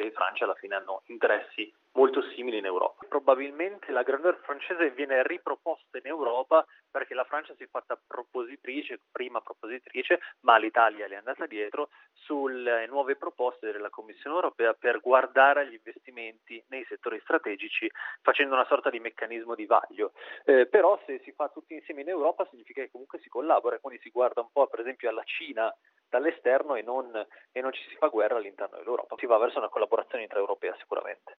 di Francia alla fine hanno interessi molto simili in Europa. Probabilmente la grandeur francese viene riproposta in Europa perché la Francia si è fatta prima propositrice, ma l'Italia le è andata dietro sulle nuove proposte della Commissione europea per guardare agli investimenti nei settori strategici facendo una sorta di meccanismo di vaglio. Però se si fa tutti insieme in Europa significa che comunque si collabora, quindi si guarda un po' per esempio alla Cina dall'esterno e non ci si fa guerra all'interno dell'Europa. Si va verso una collaborazione intraeuropea sicuramente.